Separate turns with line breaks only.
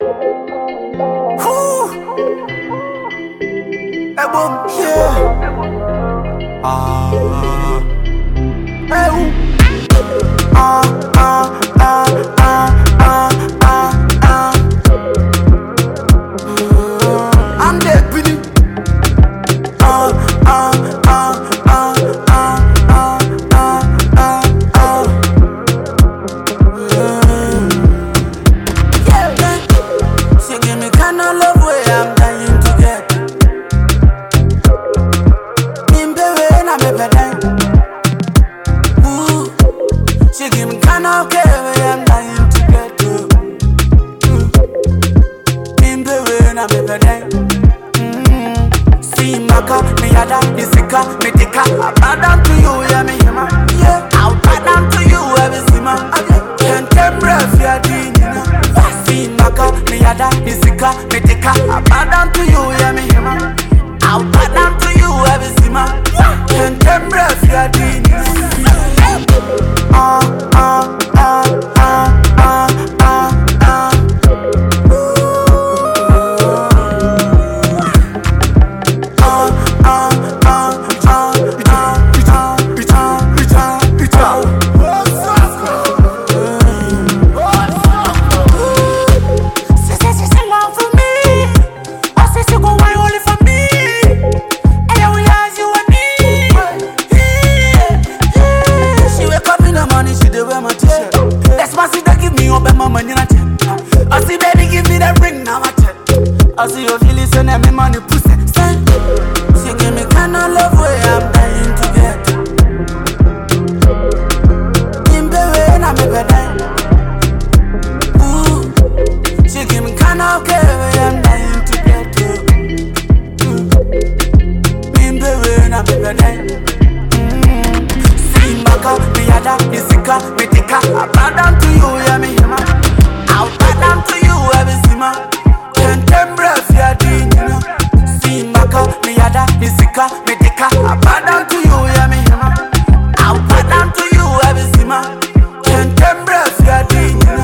Whew. Hey, boom, yeah. Hey, ooh. I'm dead, Billy. She give me kind of love way I'm dying to get. Nimbewe na mepede. Ooh, she give me kind of care way I'm dying to get. Nimbewe na mepede. See maka, me yada, nisika, me tika. I bow down to you, yeah me hima. Yeah, I'll bow down to you, every sima. Can't take breath, yeah, dinina. See maka, me yada, nisika, me tika. I bow down to you, yeah me hima. I'll bow down to you, every sima. Can't take breath, yeah, dinina. I see baby give me that ring now I check. I see your feelings and me money pussy. She give me kind of love way I'm dying to get. Nimbewe na mepede. Ooh, she give me kind of care way I'm dying to get. Nimbewe na mepede. See maka, me yada, nisika, me tika. I bow down to you, yeah me hima. I'll bow down to you, every sima. Can't take breath, yeah, dinina. See maka, me yada, nisika, me tika. I bow down to you, yeah, me hima. I'll bow down to you, every sima. Can't take breath, yeah, dinina.